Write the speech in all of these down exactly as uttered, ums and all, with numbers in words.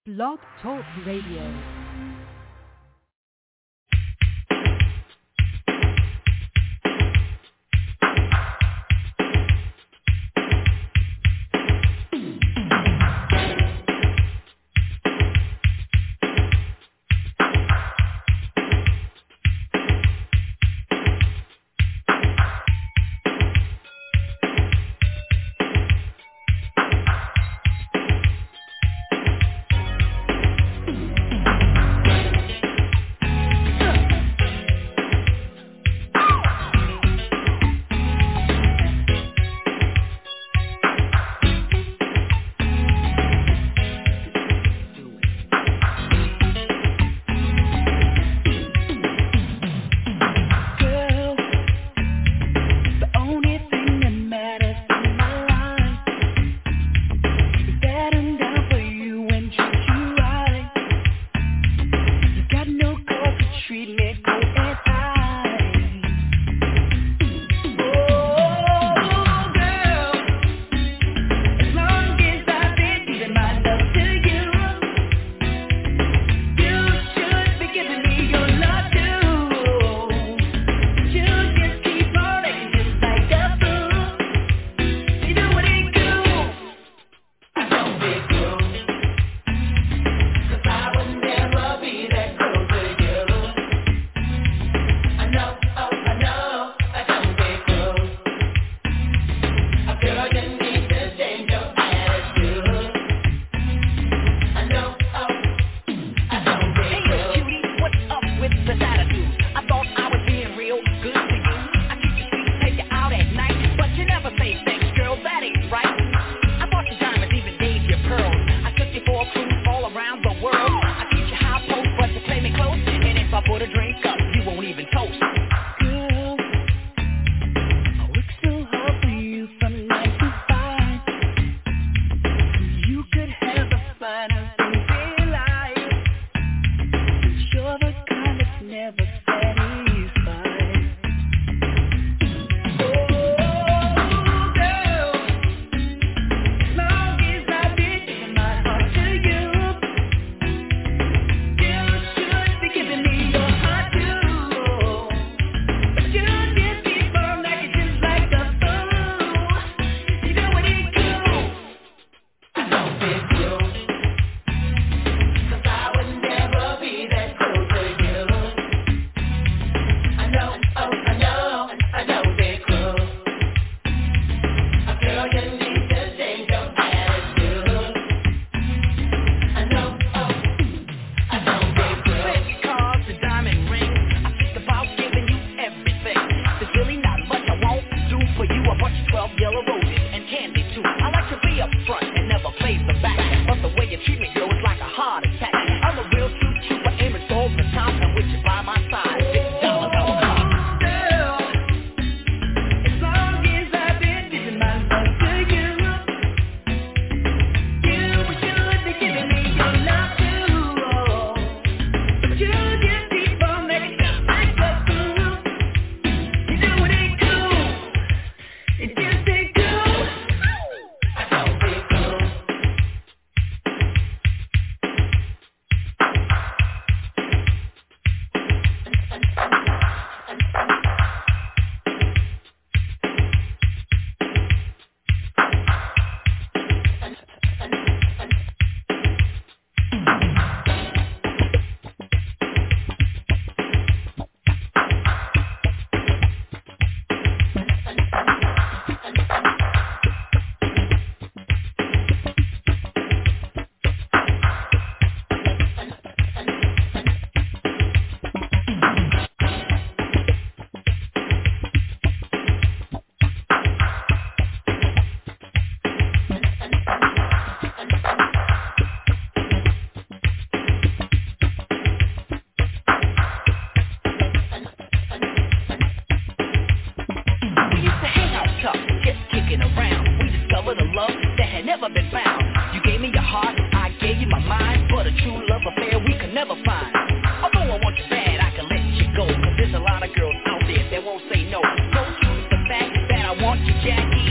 Blog Talk Radio.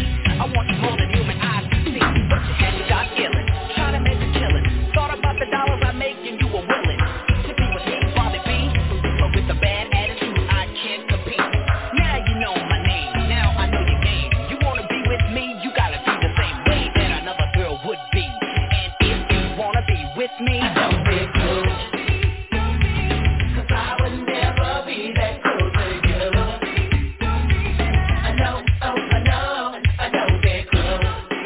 More than human eyes can see, but you had to stop killing. Try to make a killing. Thought about the dollar with me. Don't be cruel, 'cause I would never be that cruel to you. I know, oh, I know, I don't be cruel.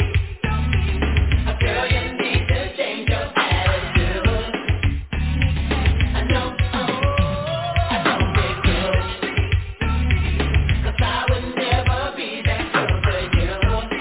Girl, you need to change your attitude. I know, oh, I don't be cruel, 'cause I would never be that cruel to you.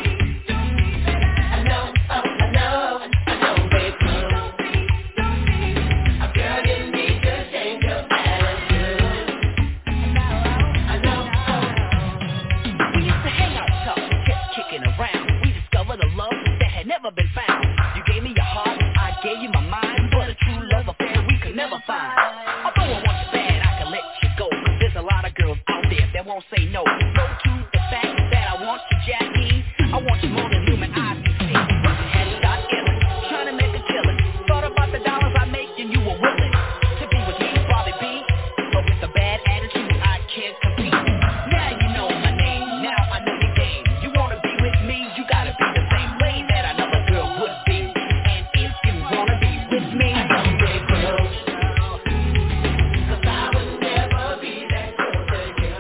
I know, oh, I know, I don't be cruel. Girl, you need to change your attitude. I know, oh. We used to hang out, talk, just kicking around. We discovered a love that had never been found. You gave me your heart, I gave you my mind, but a true love affair we could never find. Although I want you bad, I can let you go, 'cause there's a lot of girls out there that won't say no. No to the fact that I want you, Jackie. I want you more than human eyes can see. Headshot illin', trying to make a killing. Thought about the dollars I make and you were willing to be with me, Bobby B. But with a bad attitude, I can't compete. Now you know my name, now I know your game. You wanna be with me, you gotta be the same way that another girl would be. And if you wanna be with me, don't be cruel, 'cause I would never be that cruel to you.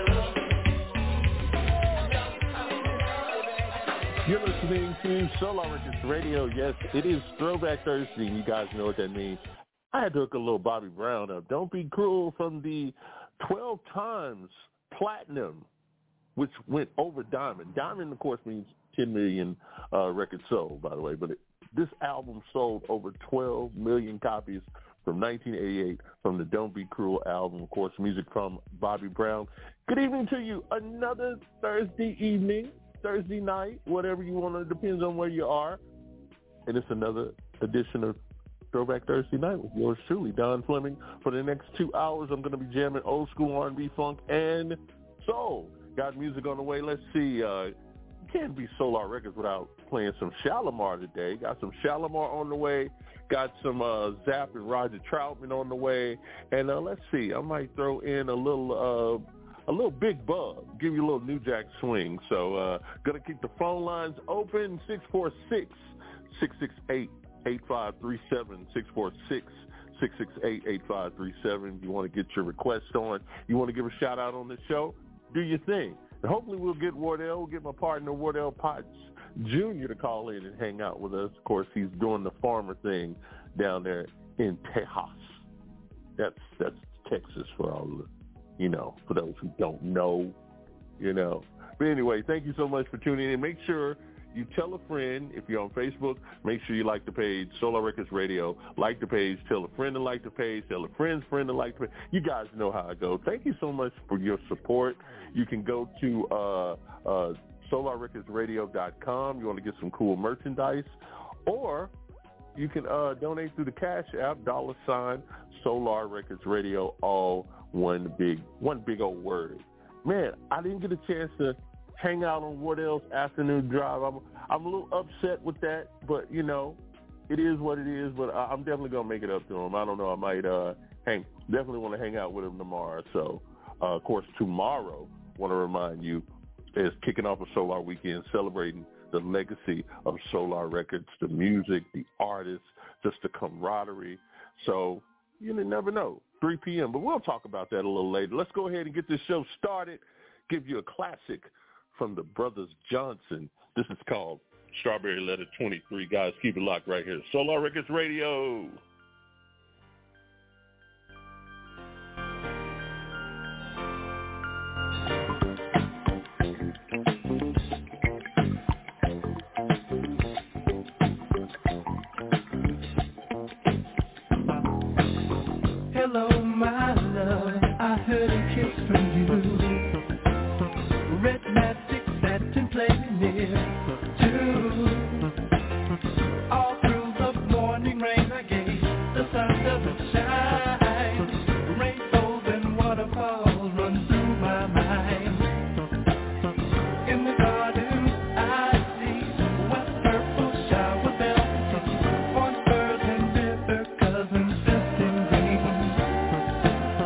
You're listening to Solar Records Radio. Yes, it is Throwback Thursday, and you guys know what that means. I had to hook a little Bobby Brown up. Don't Be Cruel from the twelve times platinum, which went over diamond. Diamond, of course, means ten million uh, records sold, by the way. But it, this album sold over twelve million copies from nineteen eighty-eight from the Don't Be Cruel album. Of course, music from Bobby Brown. Good evening to you. Another Thursday evening, Thursday night, whatever you want to, depends on where you are. And it's another edition of Throwback Thursday Night with yours truly, Don Fleming. For the next two hours, I'm going to be jamming old school R and B, funk, and soul. Got music on the way. Let's see. Uh, you can't be Solar Records without playing some Shalimar today. Got some Shalimar on the way. Got some uh, Zapp and Roger Troutman on the way. And uh, let's see. I might throw in a little uh, a little Big Bub. Give you a little New Jack Swing. So uh, going to keep the phone lines open. six four six, six six eight, eight five three seven, six four six, six six eight, eight five three seven. You want to get your request on. You want to give a shout-out on the show? Do your thing. And hopefully we'll get Wardell, we'll get my partner Wardell Potts Junior to call in and hang out with us. Of course, he's doing the farmer thing down there in Tejas. That's that's Texas for all the, you know, for those who don't know, you know. But anyway, thank you so much for tuning in. Make sure you tell a friend. If you're on Facebook, make sure you like the page, Solar Records Radio. Like the page. Tell a friend to like the page. Tell a friend's friend to like the page. You guys know how I go. Thank you so much for your support. You can go to uh, uh, solar records radio dot com. You want to get some cool merchandise. Or you can uh, donate through the Cash App, dollar sign, Solar Records Radio, all one big, one big old word. Man, I didn't get a chance to hang out on Wardell's afternoon drive. I'm I'm a little upset with that, but, you know, it is what it is. But I, I'm definitely going to make it up to him. I don't know. I might uh, hang, definitely want to hang out with him tomorrow. So, uh, of course, tomorrow, want to remind you, is kicking off a Solar Weekend, celebrating the legacy of Solar Records, the music, the artists, just the camaraderie. So you never know, three p.m. But we'll talk about that a little later. Let's go ahead and get this show started, give you a classic from the Brothers Johnson. This is called Strawberry Letter twenty-three. Guys, keep it locked right here. Solar Records Radio. Hello, my love, I heard a kiss from you. Red magic satin playing near too. All through the morning rain I gave, the sun doesn't shine. Rainbows and waterfalls run through my mind. In the garden I see wet purple shower bells, orange birds and river cousins dressed in green.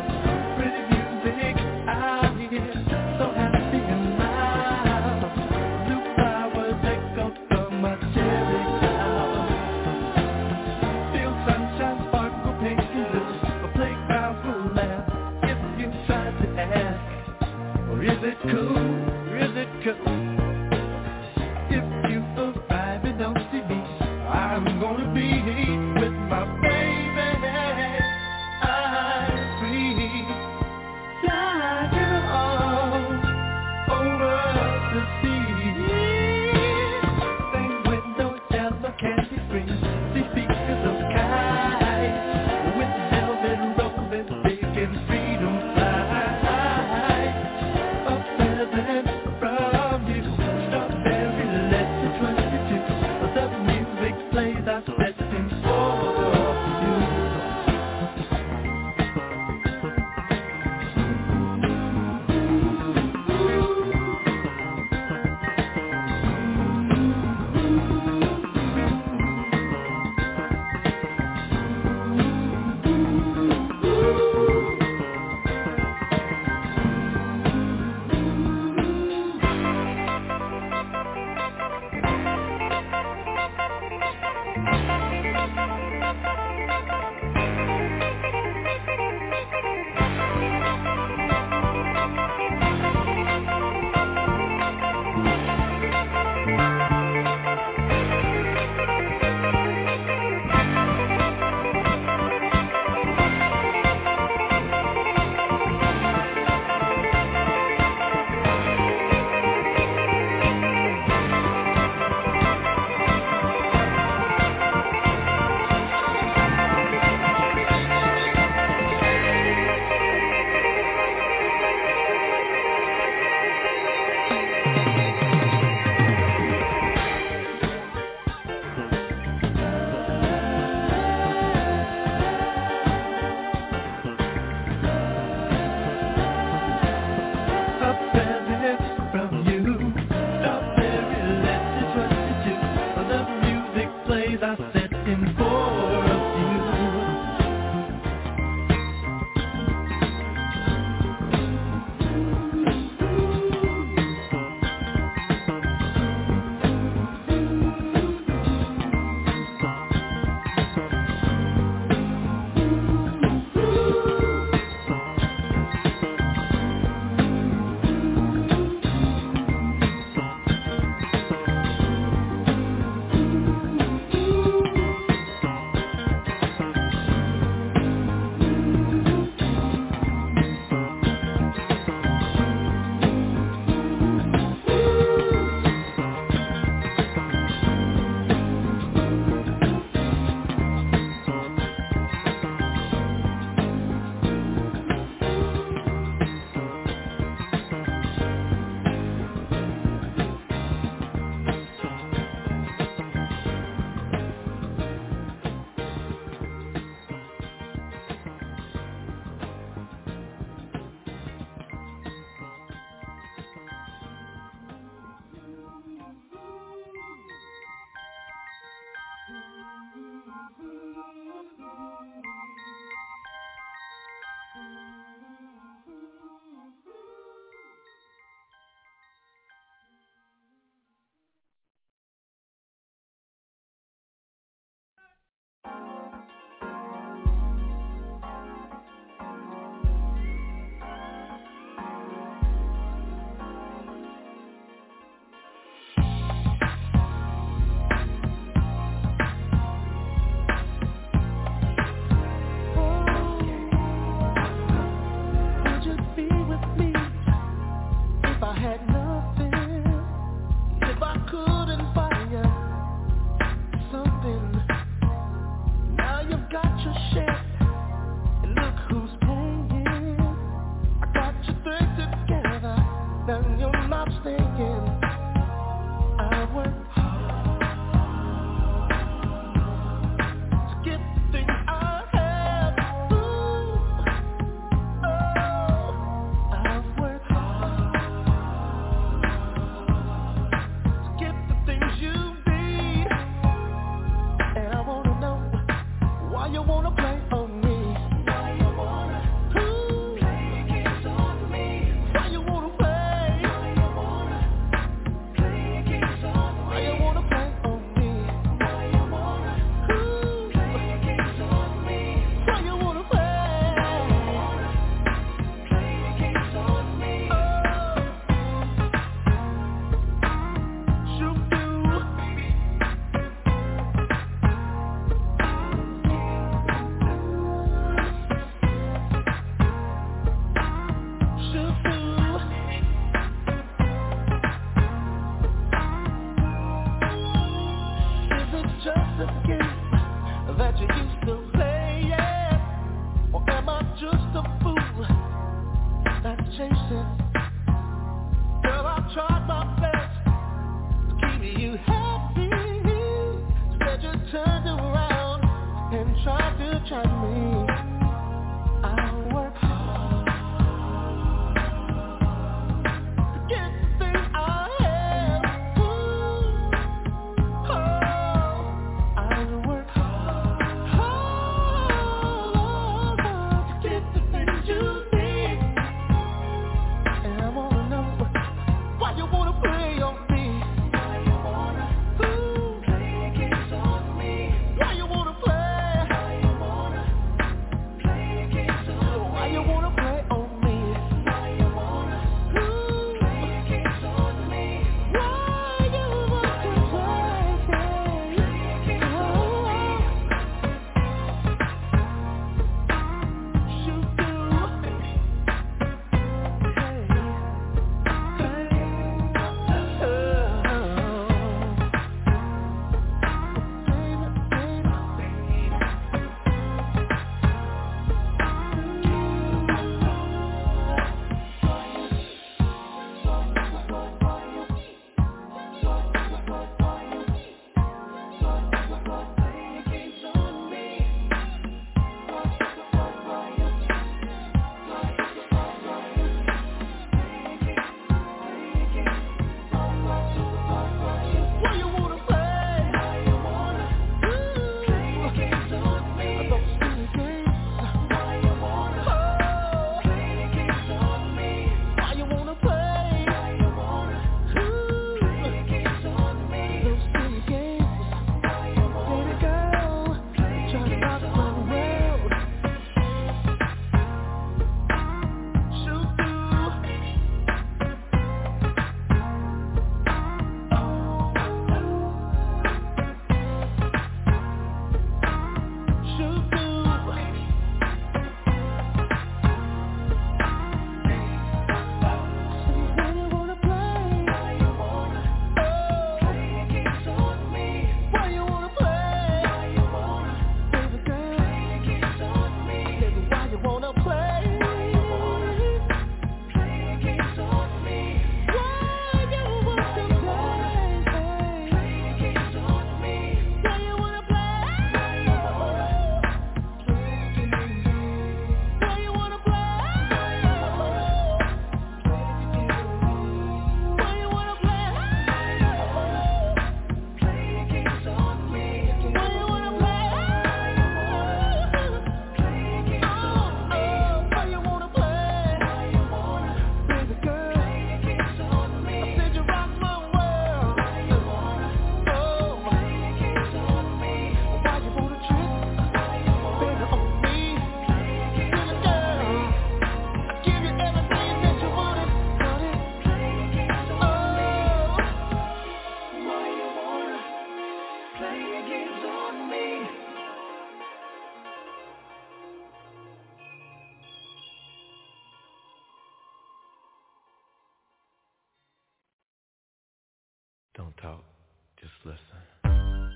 Don't talk, just listen.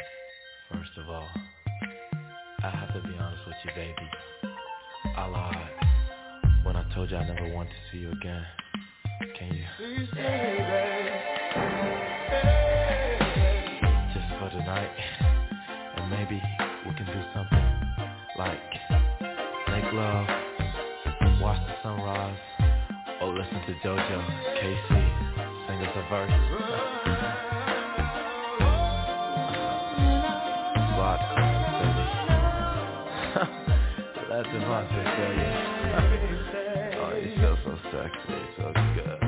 First of all, I have to be honest with you, baby. I lied when I told you I never want to see you again. Can you? Please say that. Just for tonight, and maybe we can do something like make love, watch the sunrise, or listen to JoJo, K C sing us a verse. Block, baby. Let Devontae tell you. Oh, you feel so sexy, so good.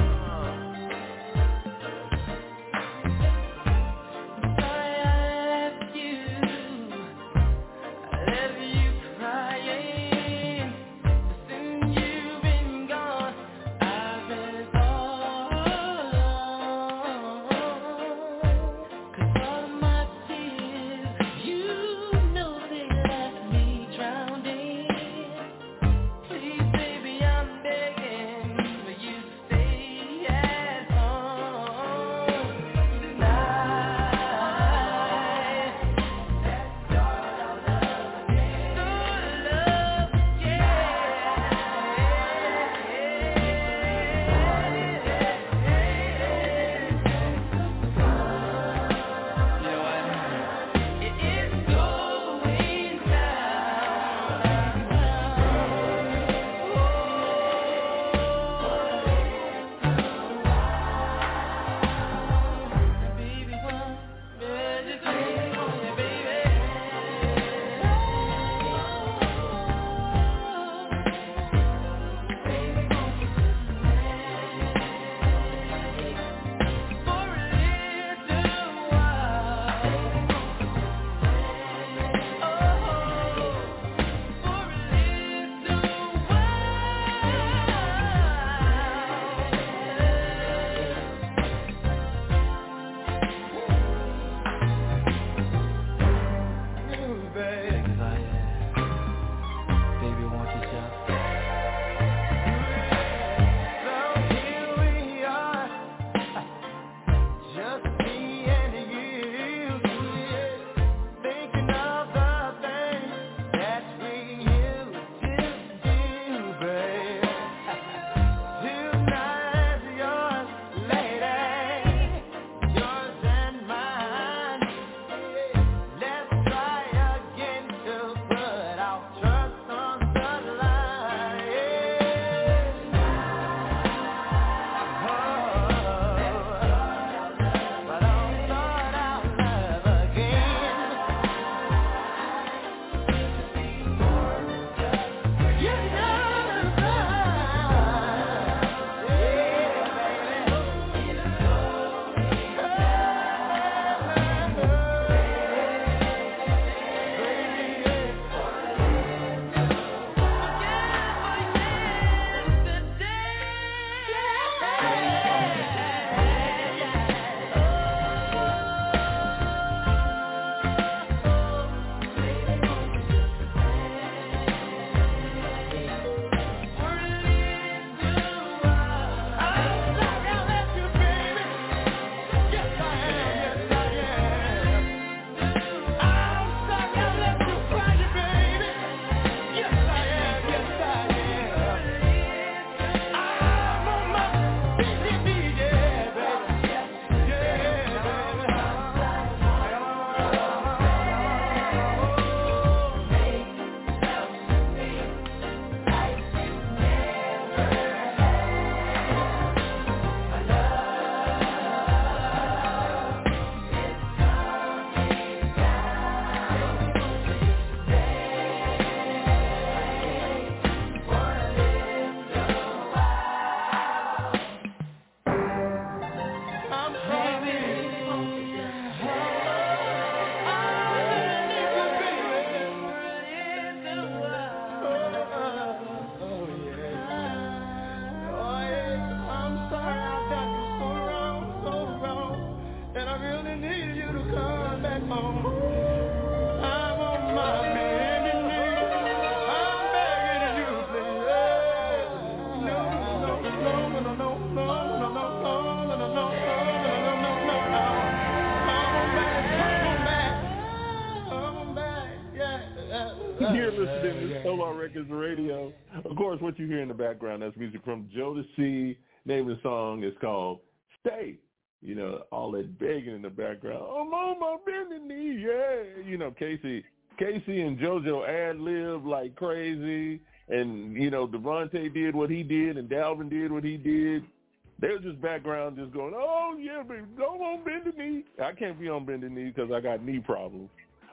You're listening to Solar Records Radio. Of course, what you hear in the background, that's music from Jodeci. Name of the song is called Stay. You know, all that begging in the background. I'm on my bending knee, yeah. You know, Casey, Casey and JoJo ad-lib like crazy. And, you know, Devontae did what he did and Dalvin did what he did. They were just background just going, oh, yeah, baby, go on bending knee. I can't be on bending knee because I got knee problems.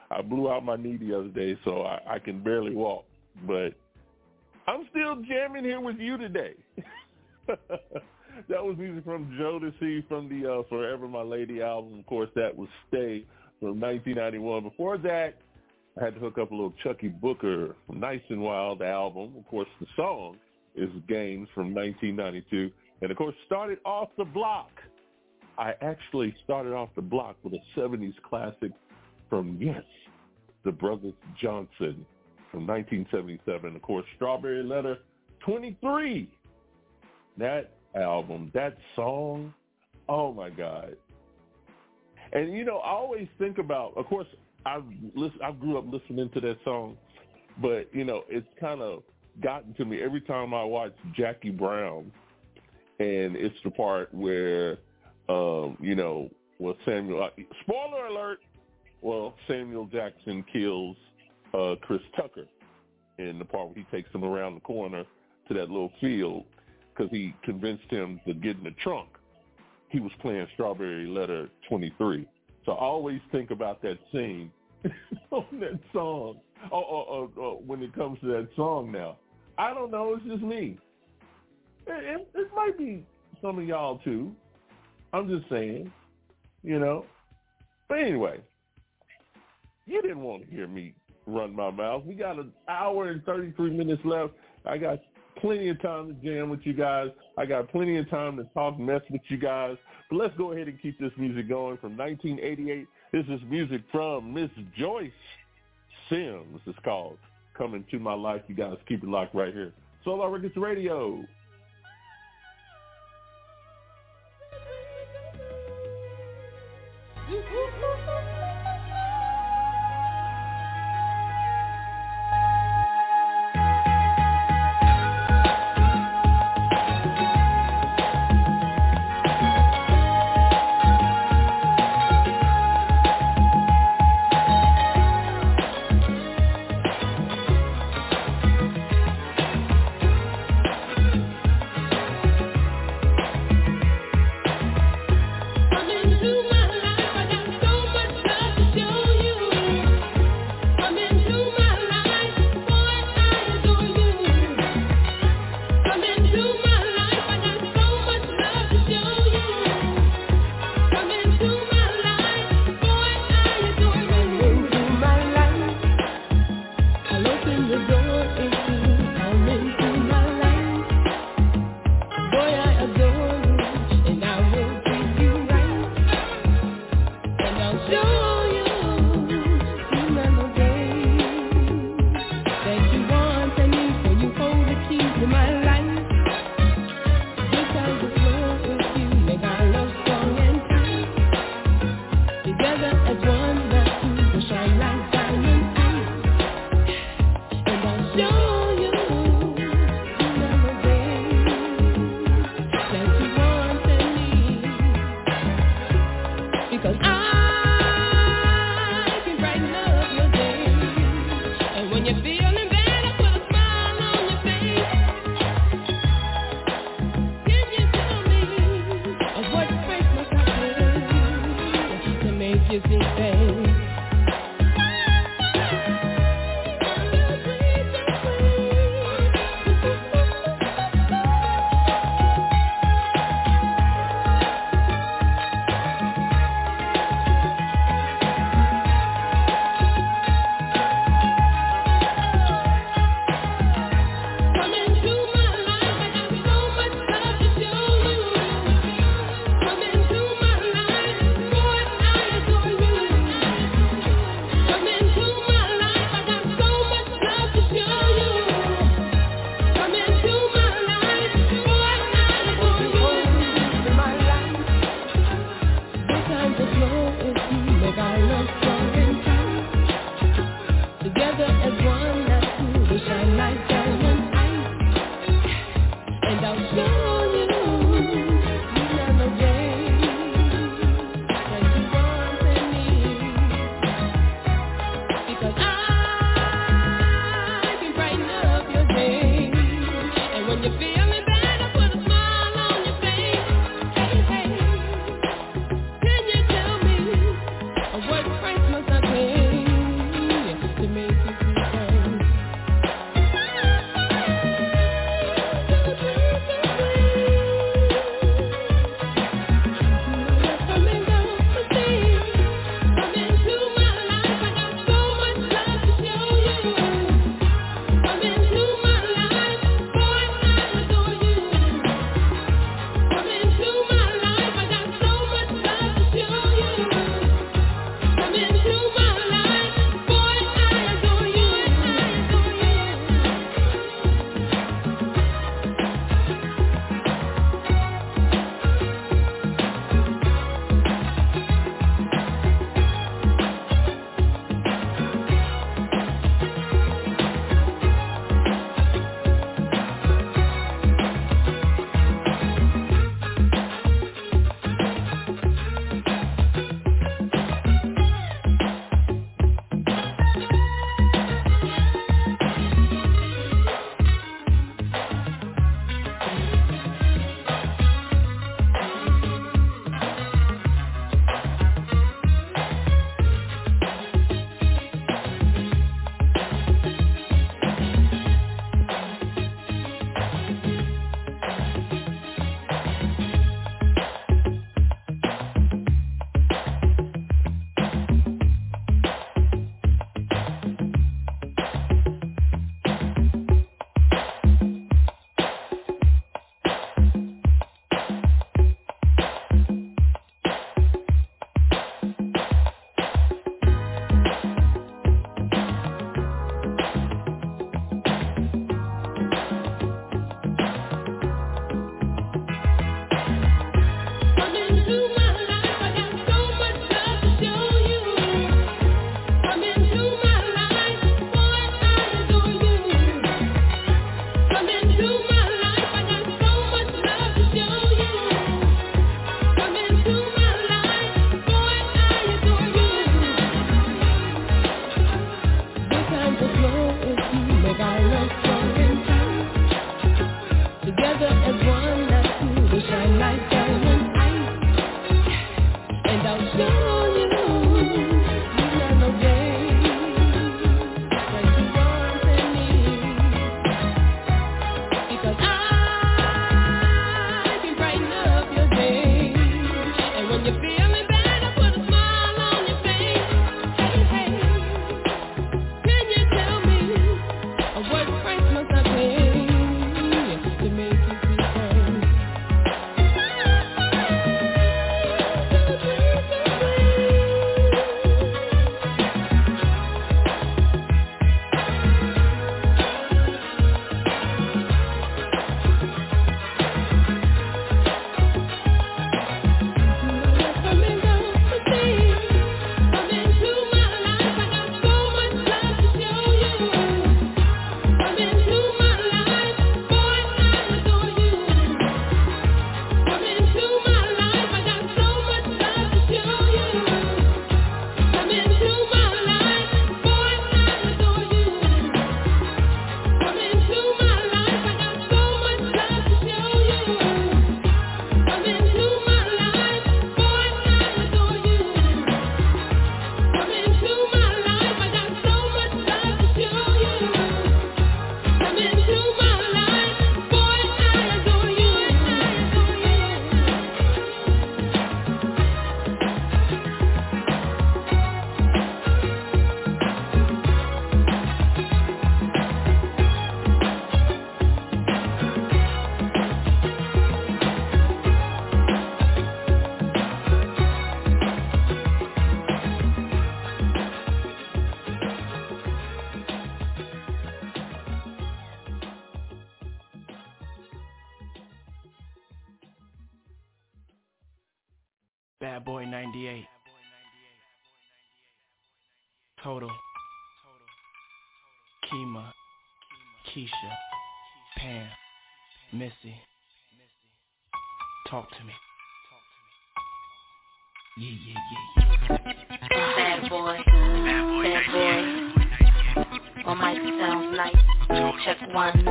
I blew out my knee the other day, so I, I can barely walk. But I'm still jamming here with you today. That was music from Jodeci from the uh, Forever My Lady album. Of course, that was Stay from nineteen ninety-one. Before that, I had to hook up a little Chucky Booker from Nice and Wild album. Of course, the song is Games from nineteen ninety-two. And, of course, started off the block. I actually started off the block with a seventies classic from, yes, the Brothers Johnson from nineteen seventy-seven. Of course, Strawberry Letter twenty-three. That album, that song, oh, my God. And, you know, I always think about, of course, I've listen, I grew up listening to that song, but, you know, it's kind of gotten to me every time I watch Jackie Brown, and it's the part where, um, you know, well, Samuel, uh, spoiler alert, well, Samuel Jackson kills uh, Chris Tucker in the part where he takes him around the corner to that little field because he convinced him to get in the trunk. He was playing Strawberry Letter twenty-three. So I always think about that scene on that song. Oh, oh, oh, oh, when it comes to that song now. I don't know. It's just me. It, it, it might be some of y'all too. I'm just saying, you know. But anyway, you didn't want to hear me run my mouth. We got an hour and thirty-three minutes left. I got plenty of time to jam with you guys. I got plenty of time to talk mess with you guys. But let's go ahead and keep this music going. From nineteen eighty-eight, this is music from Miss Joyce Sims. It's called Coming to My Life. You guys keep it locked right here. Solar Records Radio. Together as one, the two will shine like diamonds. And I'll Bad Boy ninety-eight. Total. Kima. Keisha. Pam. Missy. Talk to me. Yeah, yeah, yeah, yeah. Bad boy. Bad boy. On mic sounds nice. Check one.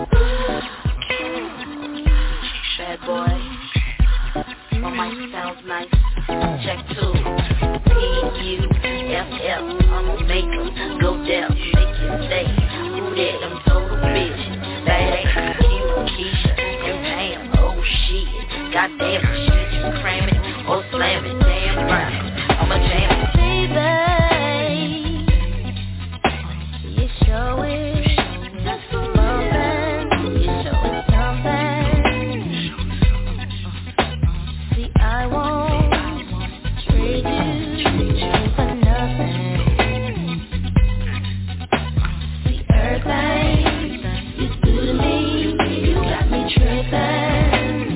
Bad boy. On mic sounds nice. Check two. P U F F. I'ma make 'em go deaf. Make you say, who that? Them total bitches. Bad Kima, Keisha, and Pam. Oh shit. Goddamn shit. You cram it or slam it. Damn right. I'ma jam it. Baby, you show it. Just for loving. You show it something. See, I won't trade you for nothing. See, everything you do to me, you got me tripping.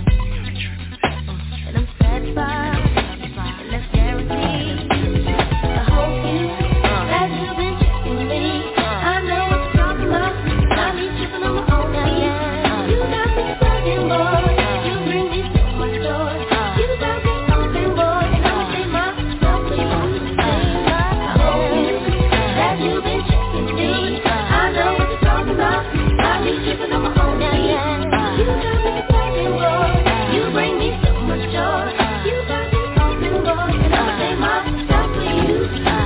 And I'm satisfied, and that's guaranteed. I hope you, that you've been checking me. I know what you're talking about. Got me tripping on my own again. You got me bugging, boy. You bring me so much joy. You got me open, boy, and I'ma say myself for you. I hope you, that you've been checking me. I know what you're talking about. Got me tripping on my own again. You got me bugging, boy. You bring me so much joy. You got me open, boy, and I'ma say myself for you.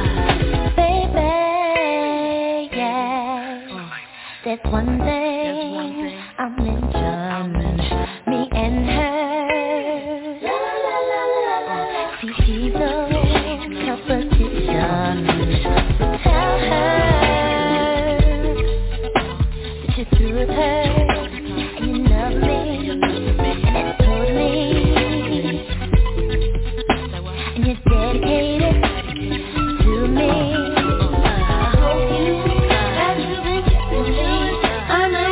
Baby, yeah. There's one thing I mentioned, me and her. See, she's no competition. So tell her that you're through with her and you love me, and it's totally, and you're dedicated to me. I hope you, that you've been checking me. I know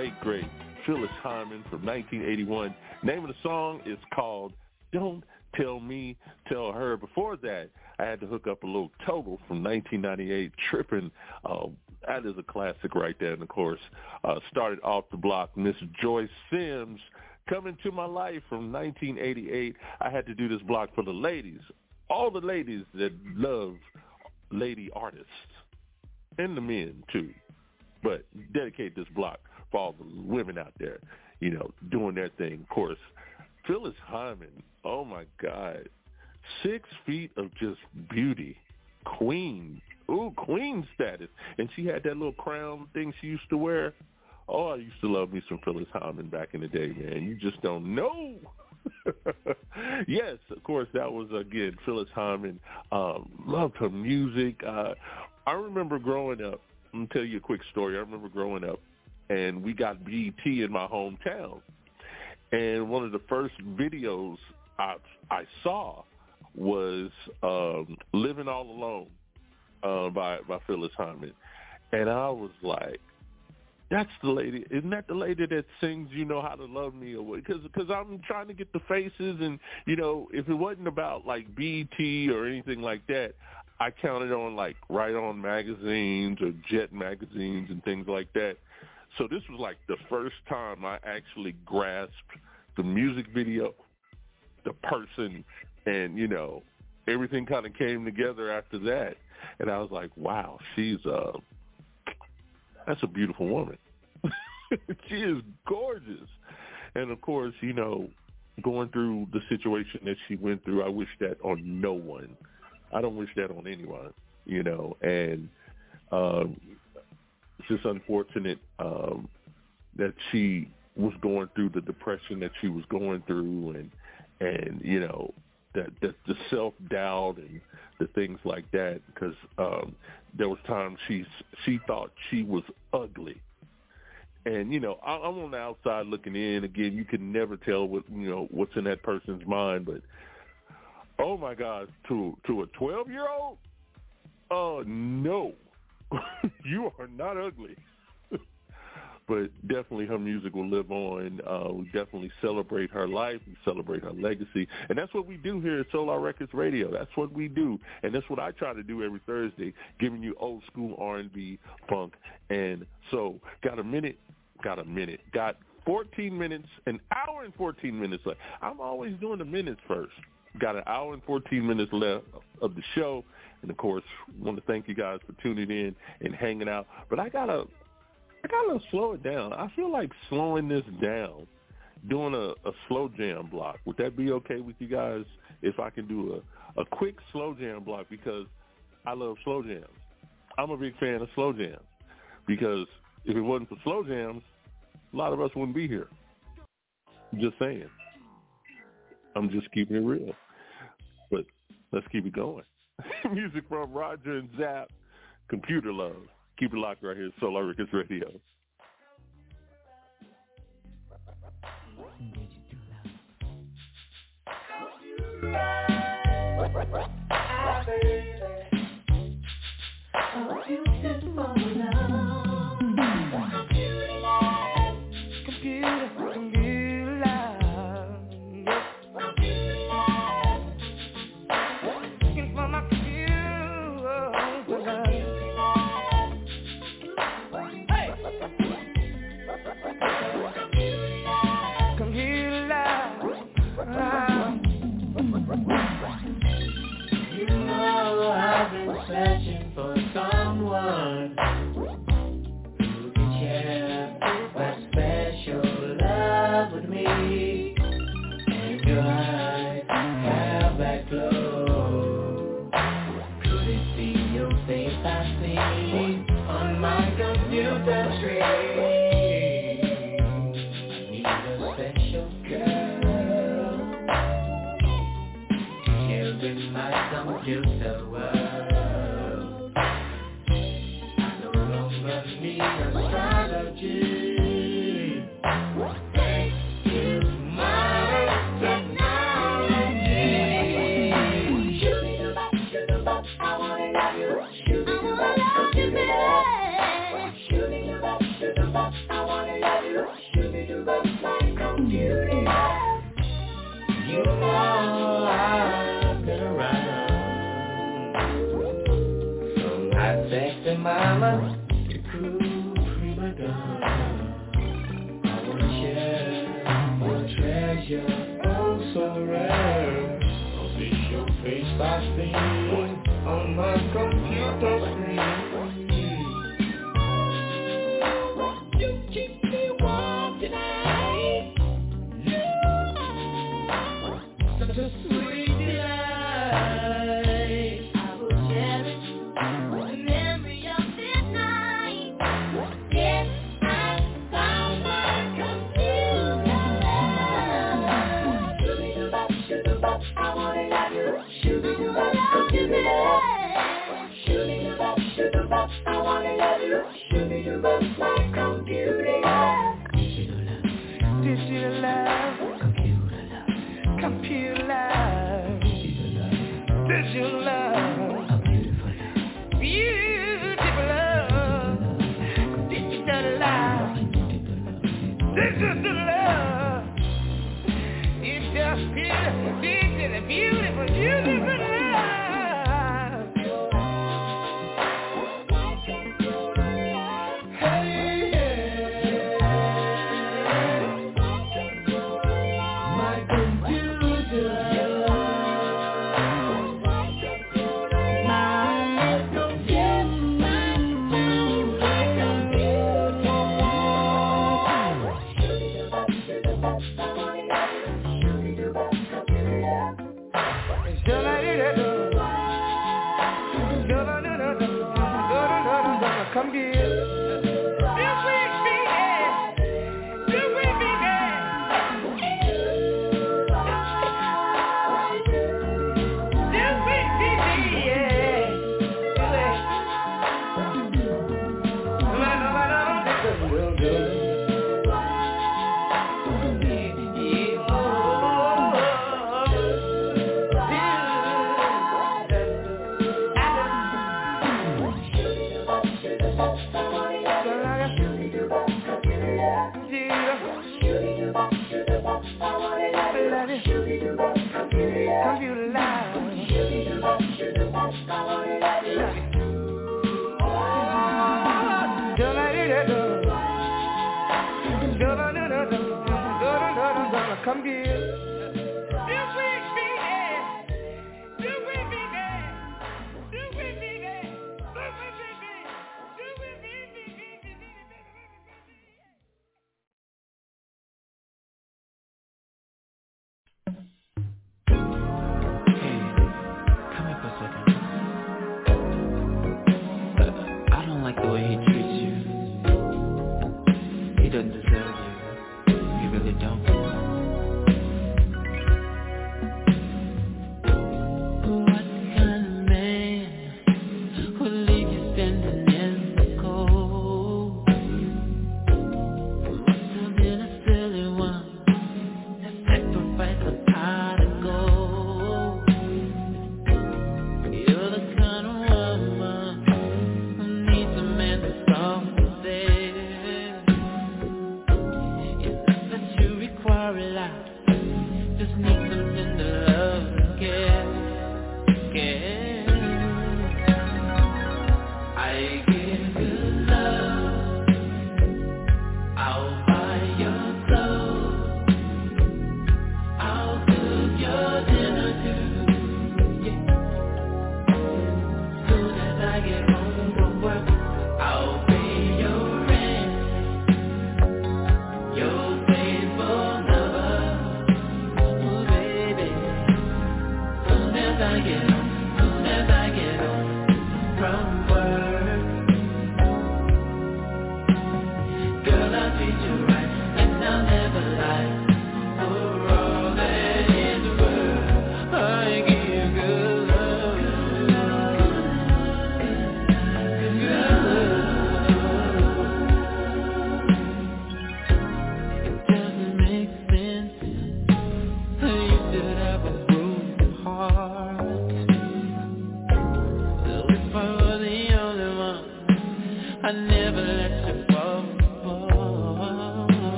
late, great Phyllis Hyman from nineteen eighty-one. Name of the song is called Don't Tell Me, Tell Her. Before that, I had to hook up a little Total from nineteen ninety-eight, Trippin'. Uh, that is a classic right there. And, of course, uh, started off the block, Miss Joyce Sims, Coming to My Life from nineteen eighty-eight. I had to do this block for the ladies, all the ladies that love lady artists, and the men, too. But dedicate this block for all the women out there, you know, doing their thing. Of course, Phyllis Hyman, oh, my God, six feet of just beauty, queen, ooh, queen status. And she had that little crown thing she used to wear. Oh, I used to love me some Phyllis Hyman back in the day, man. You just don't know. Yes, of course, that was, again, Phyllis Hyman. Um, loved her music. Uh, I remember growing up, I'm going to tell you a quick story. I remember growing up, and we got B E T in my hometown. And one of the first videos I, I saw was um, Living All Alone uh, by, by Phyllis Hyman. And I was like, that's the lady. Isn't that the lady that sings You Know How to Love Me? Or what? Because because I'm trying to get the faces. And, you know, if it wasn't about, like, B E T or anything like that, I counted on, like, Right On magazines or Jet magazines and things like that. So this was, like, the first time I actually grasped the music video, the person, and, you know, everything kind of came together after that. And I was like, wow, she's uh, that's a beautiful woman. She is gorgeous. And, of course, you know, going through the situation that she went through, I wish that on no one. I don't wish that on anyone, you know, and um, it's just unfortunate um, that she was going through the depression that she was going through, and, and you know, that, that the self-doubt and the things like that, because um, there was times she, she thought she was ugly. And, you know, I, I'm on the outside looking in. Again, you can never tell what, you know, what's in that person's mind, but oh, my God, to to a twelve-year-old? Oh, uh, no. You are not ugly. But definitely her music will live on. Uh, we definitely celebrate her life. We celebrate her legacy. And that's what we do here at Solar Records Radio. That's what we do. And that's what I try to do every Thursday, giving you old school R and B, funk, and soul. Got a minute? Got a minute. Got fourteen minutes, an hour and fourteen minutes left. I'm always doing the minutes first. Got an hour and fourteen minutes left of the show. And, of course, want to thank you guys for tuning in and hanging out. But I got to I gotta slow it down. I feel like slowing this down, doing a, a slow jam block. Would that be okay with you guys if I can do a, a quick slow jam block? Because I love slow jams. I'm a big fan of slow jams. Because if it wasn't for slow jams, a lot of us wouldn't be here. Just saying. I'm just keeping it real. But let's keep it going. Music from Roger and Zapp, Computer Love. Keep it locked right here at Solar Records Radio. Searching for someone who can share my special love with me, and your eyes held back close. Could it be your face I see on my computer screen? I need a special girl to share with my computer world. you're oh so rare. Oh, this your face I see on my computer screen. You keep me warm tonight. Yeah. Such a sweet delight. I will cherish the memory of this night. Yes, I found my computer. Shoo-be-doo-bop, shoo-doo-bop, I wanna love you. Shoo-be-doo-bop, computer. Shoo-be-doo-bop, shoo-doo-bop, I wanna love you. Shoo-be-doo-bop, my computer. Digital love, computer love, computer love, digital love, beautiful love, digital love, digital love. It's just beautiful, digital, beautiful, beautiful love. Come here. Come here.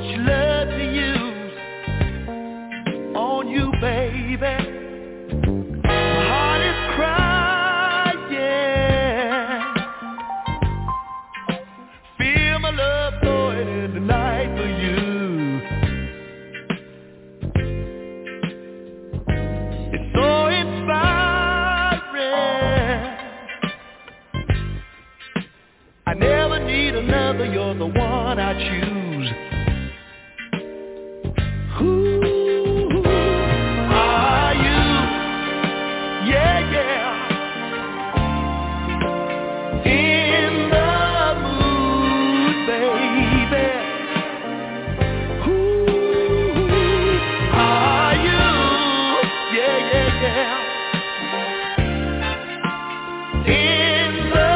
much love to use on you, baby. My heart is crying. Feel my love going in the night for you. It's so inspiring. I never need another, you're the one I choose. Who are you? Yeah, yeah. In the mood, baby. Who are you? Yeah, yeah, yeah. In the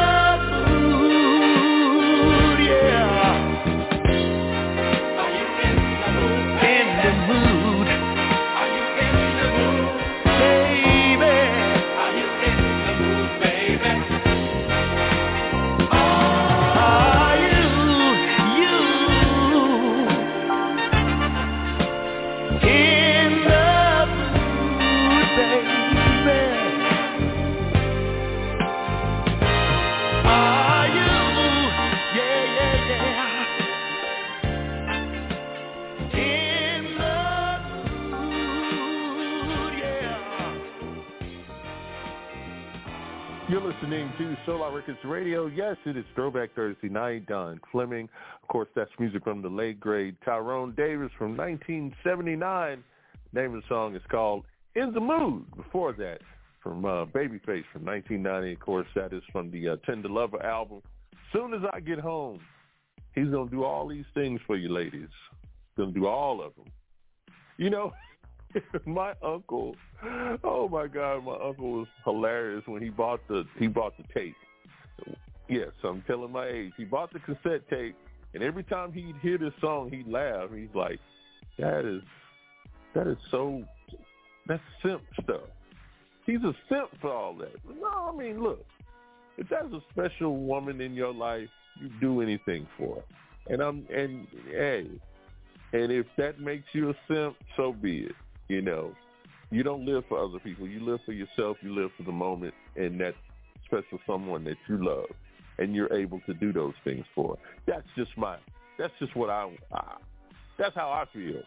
mood, yeah. Are you in the mood? In the mood. Are you in the mood? Baby. Are you in the mood, baby? Are you, you in the mood, baby? Are you? Yeah, yeah, yeah. In the mood, yeah. You're listening to Solar Records Radio. Yes, it is Throwback Thursday night. Don Fleming. Of course, that's music from the late, great Tyrone Davis from nineteen seventy-nine. Name of the song is called In the Mood. Before that, from uh, Babyface from nineteen ninety. Of course, that is from the uh, Tender Lover album. Soon as I get home, he's going to do all these things for you ladies. Going to do all of them. You know, my uncle, oh my God, my uncle was hilarious when he bought the he bought the tape. Yes, I'm telling my age. He bought the cassette tape, and every time he'd hear this song, he'd laugh. He's like, that is, that is so, that's simp stuff. He's a simp for all that. No, I mean, look, if there's a special woman in your life, you do anything for her. And I'm, and hey, and if that makes you a simp, so be it. You know, you don't live for other people. You live for yourself. You live for the moment and that special someone that you love, and you're able to do those things for. That's just my, that's just what I, I that's how I feel.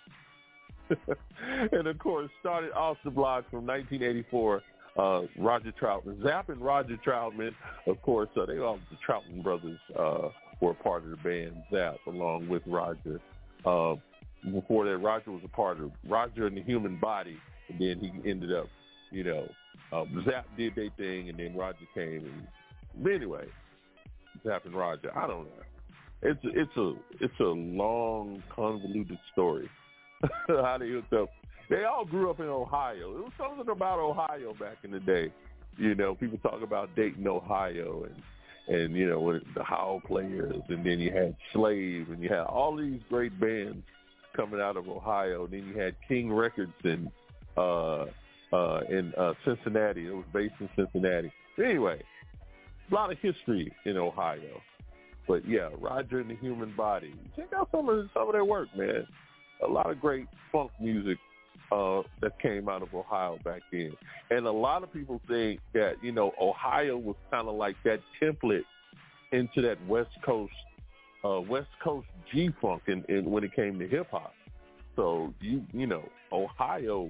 And of course, started off the block from nineteen eighty-four, uh, Roger Troutman. Zapp and Roger Troutman, of course, uh, they all, the Troutman brothers uh, were part of the band, Zapp, along with Roger. Uh, before that, Roger was a part of Roger and the Human Body, and then he ended up, you know, um, Zapp did their thing, and then Roger came. And, but anyway, Zapp and Roger, I don't know. It's it's a it's a long, convoluted story. How they hooked up. They all grew up in Ohio. It was something about Ohio back in the day. You know, people talk about Dayton, Ohio, and and you know with the Howl Players, and then you had Slave, and you had all these great bands coming out of Ohio. And then you had King Records in uh, uh, in uh, Cincinnati. It was based in Cincinnati. Anyway, a lot of history in Ohio. But yeah, Roger and the Human Body. Check out some of some of their work, man. A lot of great funk music uh, that came out of Ohio back then. And a lot of people think that, you know, Ohio was kind of like that template into that West Coast, uh, West Coast G-funk in, in, when it came to hip-hop. So, you you know, Ohio,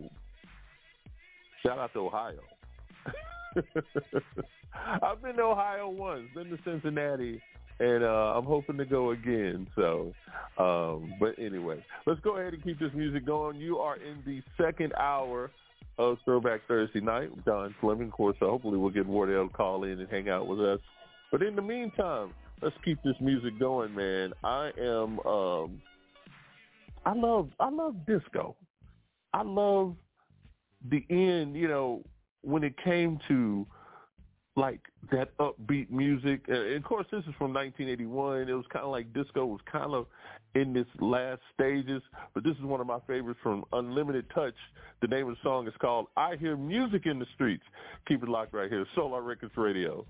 shout out to Ohio. I've been to Ohio once, been to Cincinnati, and uh, I'm hoping to go again. So, um, but anyway, let's go ahead and keep this music going. You are in the second hour of Throwback Thursday night with Don Fleming. Of course, so hopefully we'll get Wardell to call in and hang out with us. But in the meantime, let's keep this music going, man. I am, um, I love, I love disco. I love the end, you know, when it came to like that upbeat music. And of course, this is from nineteen eighty-one. It was kind of like disco was kind of in its last stages, but this is one of my favorites from Unlimited Touch. The name of the song is called I Hear Music in the Streets. Keep it locked right here. Solar Records Radio.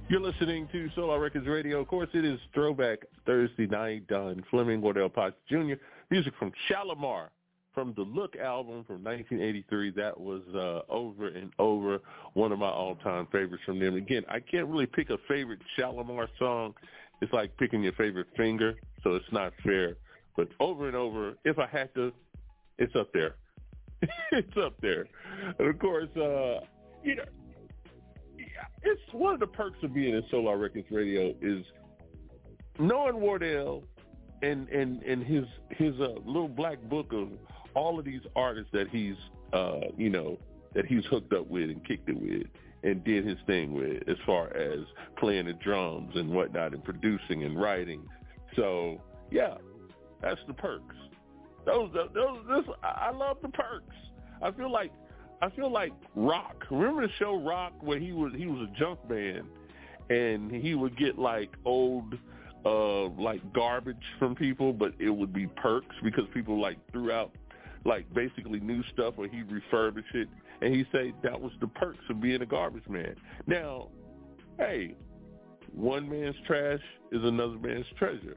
You're listening to Solar Records Radio. Of course, it is Throwback Thursday night. Don Fleming, Wardell Potts Junior Music from Shalimar from the Look album from nineteen eighty-three. That was uh, Over and Over, one of my all-time favorites from them. Again, I can't really pick a favorite Shalimar song. It's like picking your favorite finger, so it's not fair. But Over and Over, if I had to, it's up there. It's up there. And, of course, uh, you know, it's one of the perks of being in Solar Records Radio is knowing Wardell and and, and his his uh, little black book of all of these artists that he's uh, you know that he's hooked up with and kicked it with and did his thing with, as far as playing the drums and whatnot and producing and writing. So yeah, that's the perks. Those those this I love the perks. I feel like. I feel like Rock. Remember the show Rock, where he was he was a junk man, and he would get like old, uh, like garbage from people, but it would be perks because people like threw out like basically new stuff, or he'd refurbish it, and he'd say that was the perks of being a garbage man. Now, hey, one man's trash is another man's treasure,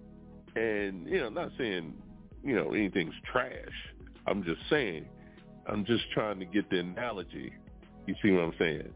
and you know, I'm not saying you know anything's trash. I'm just saying. I'm just trying to get the analogy. You see what I'm saying?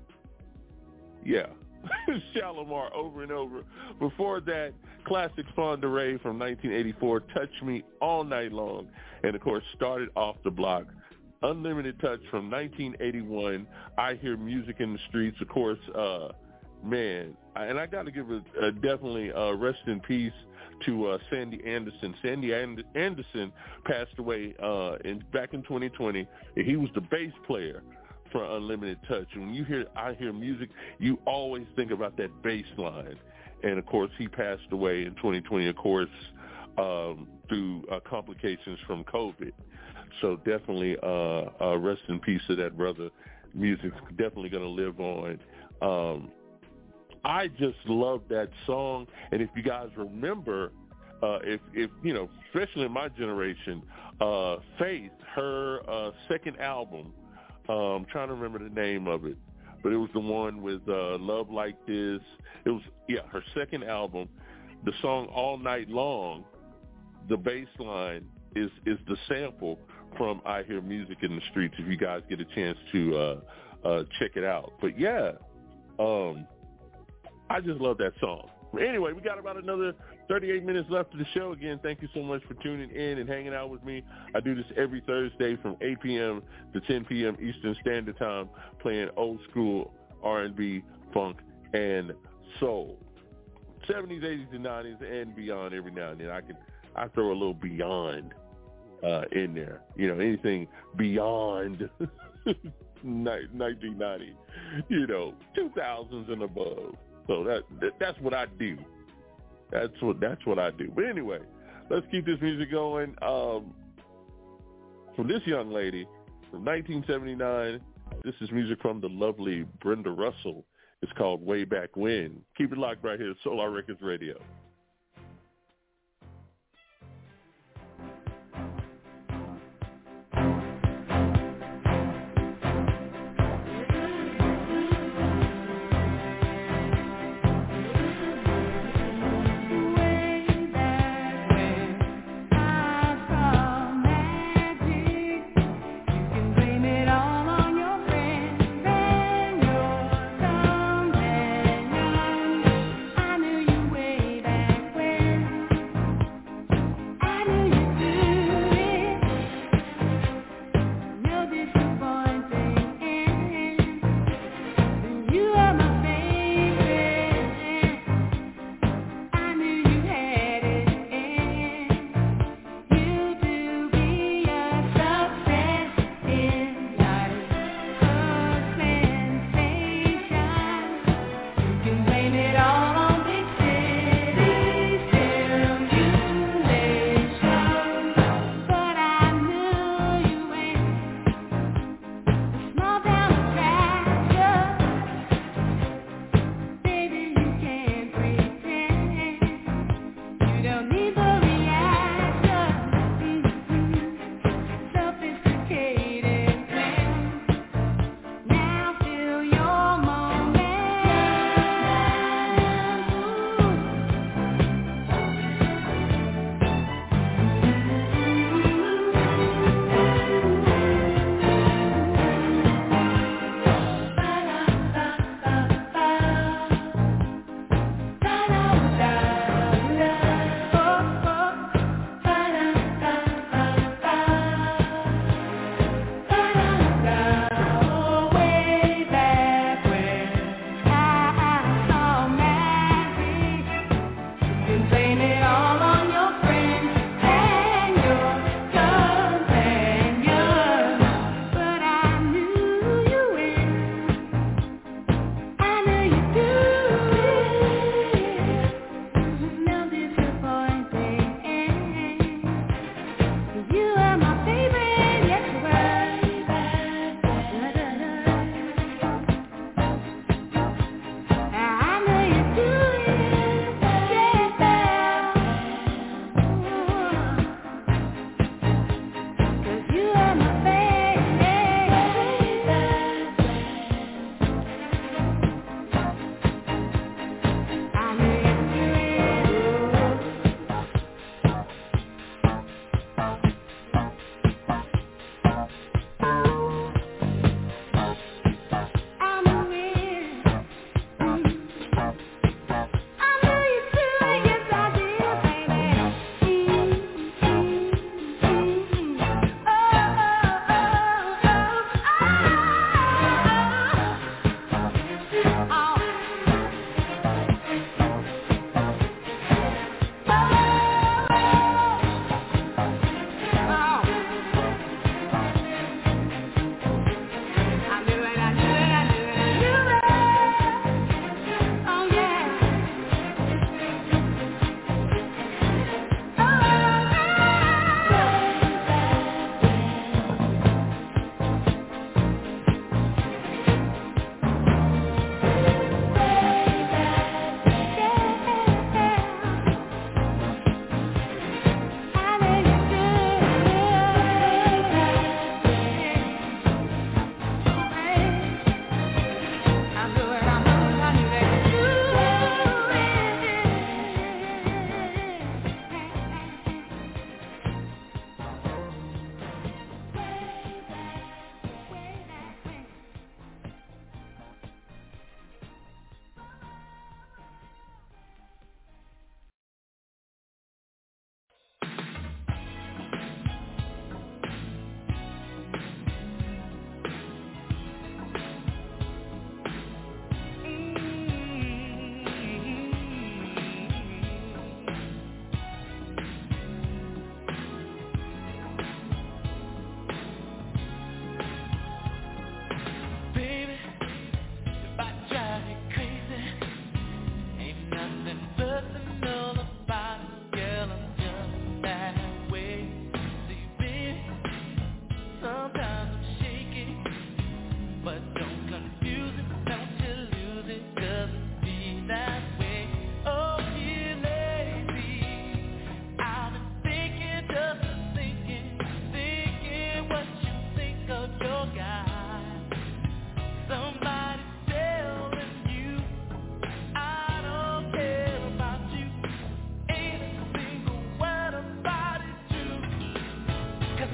Yeah. Shalimar, Over and Over. Before that, classic Fonderay from nineteen eighty-four, Touch Me All Night Long. And, of course, started off the block, Unlimited Touch from nineteen eighty-one, I Hear Music in the Streets. Of course, uh, man, and I got to give a, a definitely uh, rest in peace to uh, Sandy Anderson. Sandy And- Anderson passed away uh, in back in twenty twenty. He was the bass player for Unlimited Touch. And when you hear I Hear Music, you always think about that bass line. And, of course, he passed away in twenty twenty, of course, um, through uh, complications from COVID. So definitely uh, uh, rest in peace to that brother. Music's definitely going to live on. Um I just love that song, and if you guys remember, uh, if, if you know, especially in my generation, uh, Faith, her uh, second album, uh, I'm trying to remember the name of it, but it was the one with uh, Love Like This. It was, yeah, her second album. The song All Night Long, the bass line is, is the sample from I Hear Music in the Streets, if you guys get a chance to uh, uh, check it out. But, yeah, um, I just love that song. Anyway, we got about another thirty-eight minutes left of the show. Again, thank you so much for tuning in and hanging out with me. I do this every Thursday from eight p.m. to ten p.m. Eastern Standard Time, playing old school R and B, funk, and soul. seventies, eighties, and nineties, and beyond every now and then. I can I throw a little beyond uh, in there. You know, anything beyond nineteen ninety, you know, two thousands and above. So that, that that's what I do. That's what that's what I do. But anyway, let's keep this music going. Um, from this young lady from nineteen seventy-nine, this is music from the lovely Brenda Russell. It's called Way Back When. Keep it locked right here at Solar Records Radio. Way back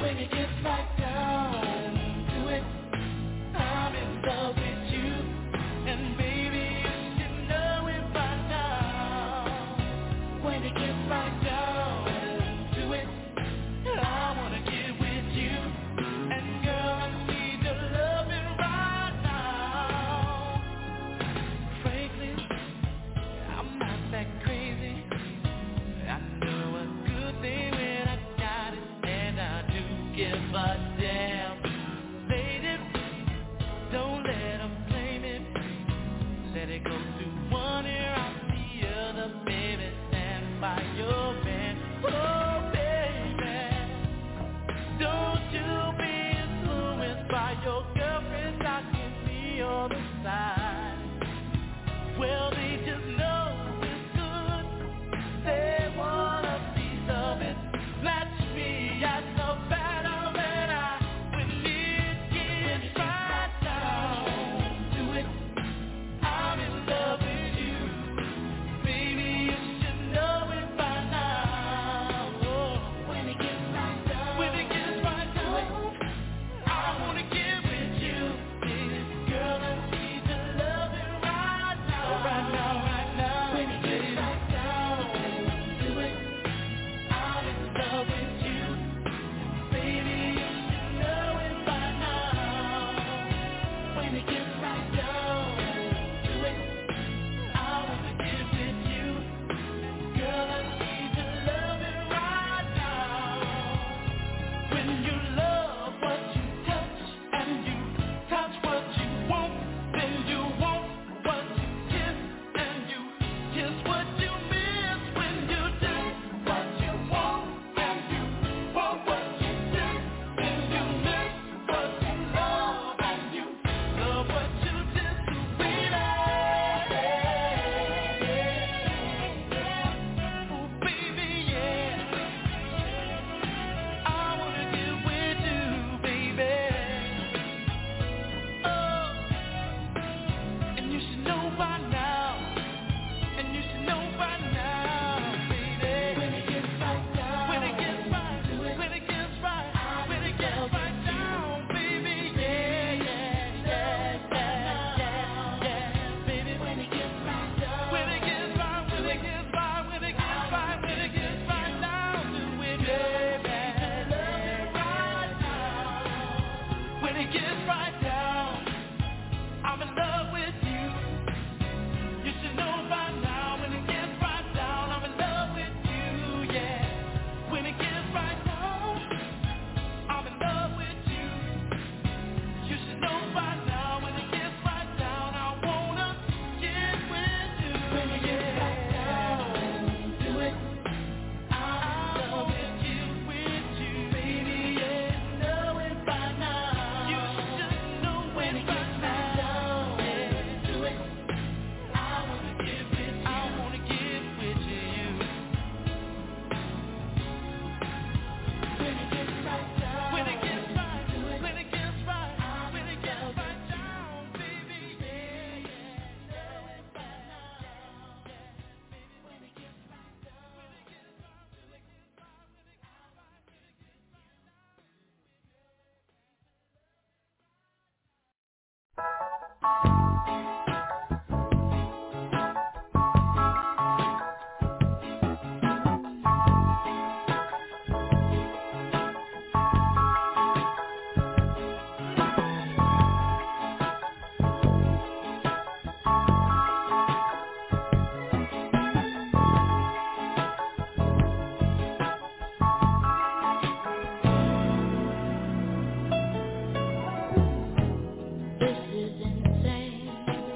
This is insane.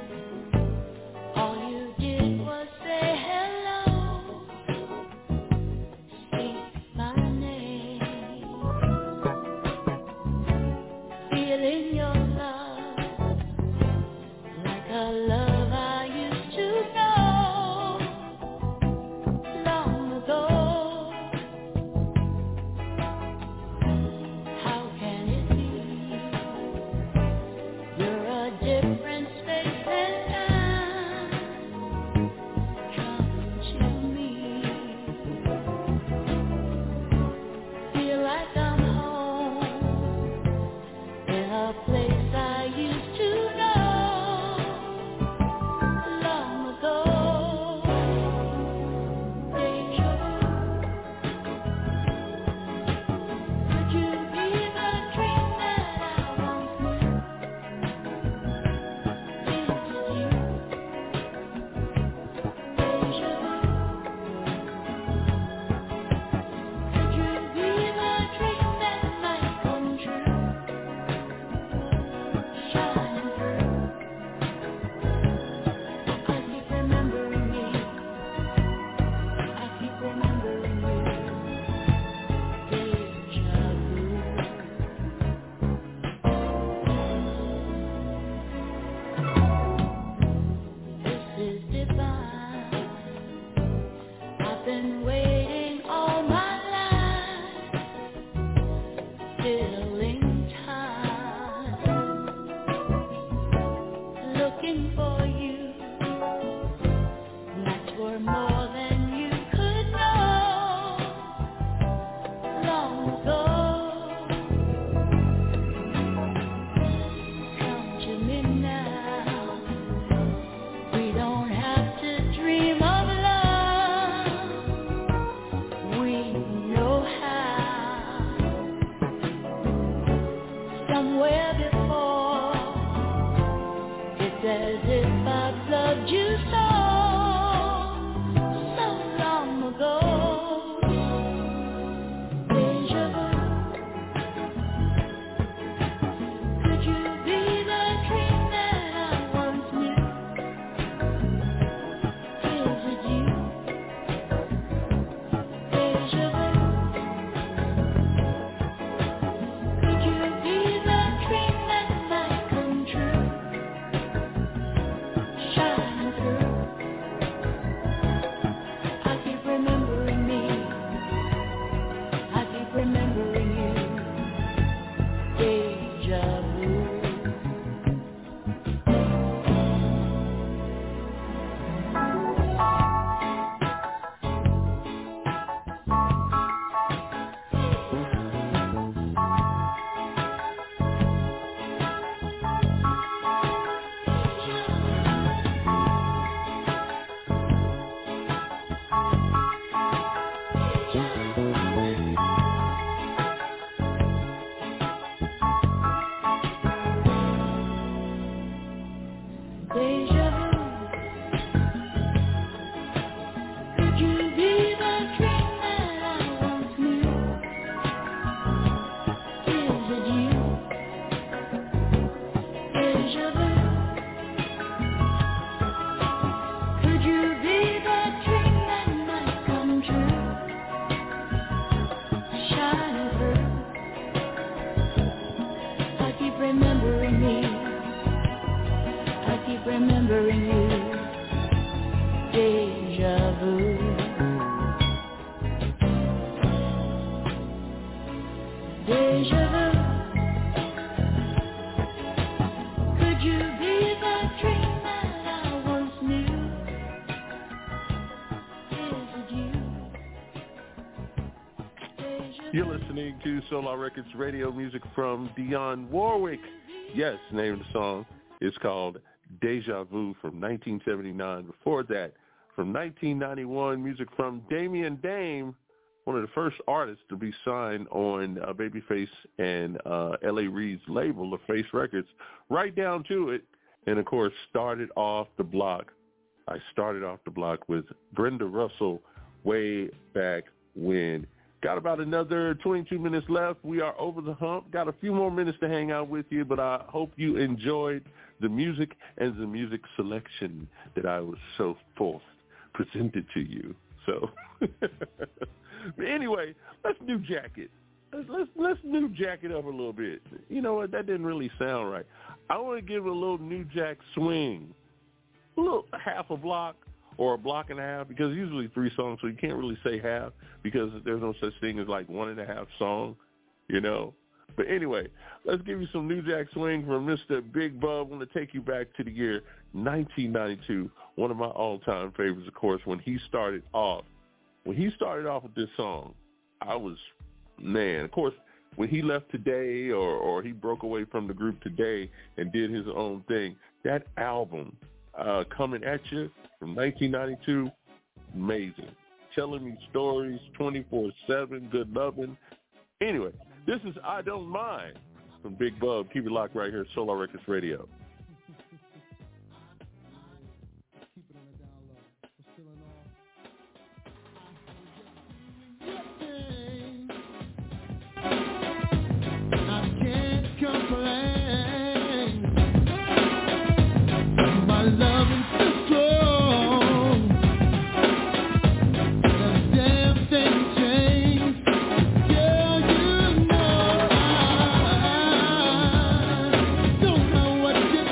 somewhere before. It's as if I've loved you so, so long ago. Deja vu. Could you be the dream that I once knew? Is it you? Deja vu. Could you be the dream that might come true? Shine through. I keep remembering me. I keep remembering you. Deja vu. Deja vu. Could you be the dream that I once knew? Is it you? Deja vu. Could you be the dream that might come true? Shine through. I keep remembering me. I keep remembering you. Deja vu. Deja vu. Could you be the dream that I once knew? Is it you? Deja You're listening to Solar Records Radio, music from Dionne Warwick. Yes, the name of the song is called Deja Vu from nineteen seventy-nine. Before that, from nineteen ninety-one, music from Damian Dame, one of the first artists to be signed on uh, Babyface and uh, L A Reid's label, of Face Records, right down to it. And, of course, started off the block. I started off the block with Brenda Russell way back when. Got about another twenty-two minutes left. We are over the hump. Got a few more minutes to hang out with you, but I hope you enjoyed the music and the music selection that I was so forth presented to you. So, but anyway, let's new jack it. Let's, let's let's new jack it up a little bit. You know what? That didn't really sound right. I want to give it a little new jack swing, a little half a block or a block and a half, because usually three songs, so you can't really say half because there's no such thing as like one and a half song, you know. But anyway, let's give you some new jack swing from Mister Big Bub. I want to take you back to the year nineteen ninety-two, one of my all-time favorites, of course, when he started off. When he started off with this song, I was, man, of course, when he left Today or, or he broke away from the group Today and did his own thing, that album, uh, Coming At You from nineteen ninety-two, amazing. Telling me stories twenty-four seven, good loving. Anyway, this is I Don't Mind from Big Bub. Keep it locked right here at Solar Records Radio. What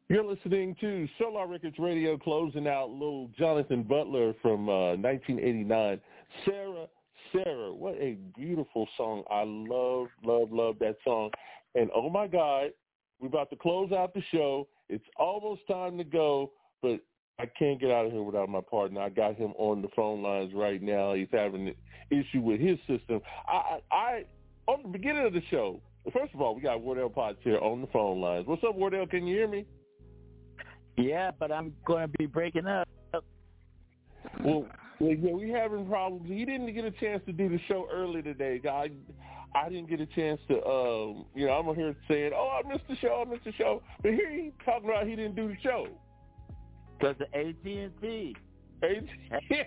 You're listening to Solar Records Radio, closing out little Jonathan Butler from uh, nineteen eighty-nine. Sarah, Sarah, what a beautiful song. I love, love, love that song. And oh my God, we're about to close out the show. It's almost time to go, but I can't get out of here without my partner. I got him on the phone lines right now. He's having an issue with his system. I, I on the beginning of the show, first of all, we got Wardell Potts here on the phone lines. What's up, Wardell? Can you hear me? Yeah, but I'm going to be breaking up. Well, well, yeah, we having problems. He didn't get a chance to do the show early today. I, I didn't get a chance to, um, you know, I'm here saying, oh, I missed the show, I missed the show. But here he talking about he didn't do the show. Because of A T and T. A T and T.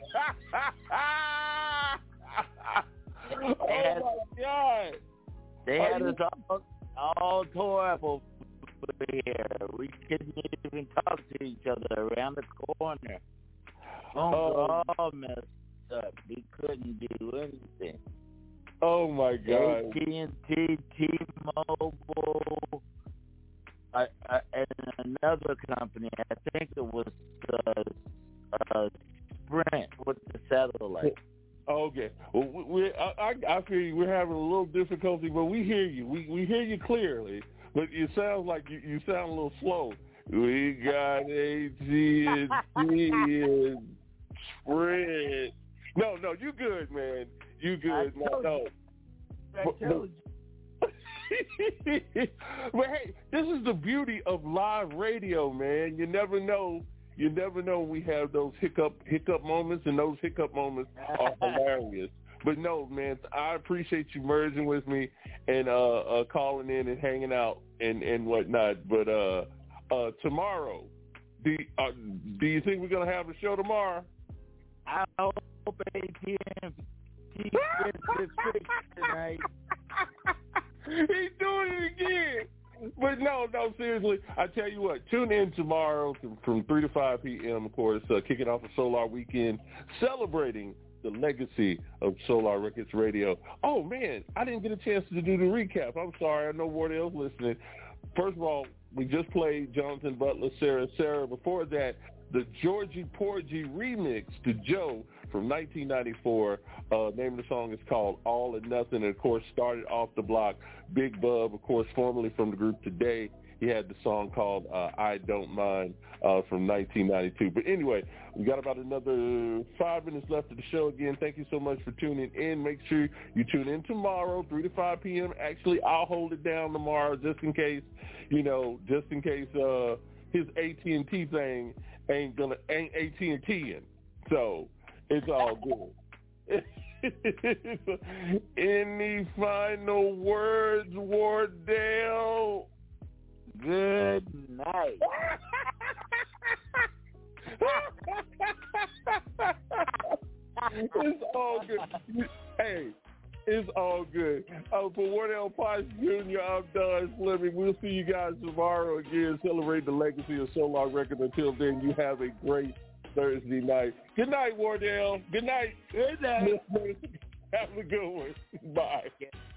Oh, my God. They Are had you... us all, all tore up over here. We couldn't even talk to each other around the corner. Phones Oh. were all messed up. We couldn't do anything. Oh, my God. A T and T, T-Mobile, uh, uh, and another company, I think it was uh, uh, Sprint with the satellite. Okay. Well, we, we, I, I, I feel you. We're having a little difficulty, but we hear you. We we hear you clearly, but it sounds like you, you sound a little slow. We got A T and T and Sprint. No, no, you good, man. You good. I No, told no. you. I But- told you. But hey, this is the beauty of live radio, man. You never know. You never know when we have those hiccup hiccup moments, and those hiccup moments are hilarious. But no, man, I appreciate you merging with me and uh, uh, calling in and hanging out and, and whatnot. But uh, uh, tomorrow, do uh, do you think we're gonna have a show tomorrow? I hope A T and T gets it fixed tonight. He's doing it again. But no, no, seriously. I tell you what, tune in tomorrow from, from three to five p.m., of course, uh, kicking off a Solar Weekend, celebrating the legacy of Solar Records Radio. Oh, man, I didn't get a chance to do the recap. I'm sorry. I know Wardell's listening. First of all, we just played Jonathan Butler, Sarah, Sarah. Before that, the Georgie Porgy remix to Joe from nineteen ninety-four. Uh, name of the song is called All or Nothing, and, of course, started off the block. Big Bub, of course, formerly from the group Today. He had the song called uh, I Don't Mind uh, from nineteen ninety-two. But anyway, we got about another five minutes left of the show. Again, thank you so much for tuning in. Make sure you tune in tomorrow, three to five p.m. Actually, I'll hold it down tomorrow just in case, you know, just in case uh, his A T and T thing ain't gonna ain't A T and T in. So it's all good. Any final words, Wardell? Good night. It's all good. Hey, it's all good. Uh, for Wardell Potts Junior, I'm Don Fleming. We'll see you guys tomorrow again. Celebrate the legacy of Solar Records. Until then, you have a great Thursday night. Good night, Wardell. Good night. Good night. Have a good one. Bye.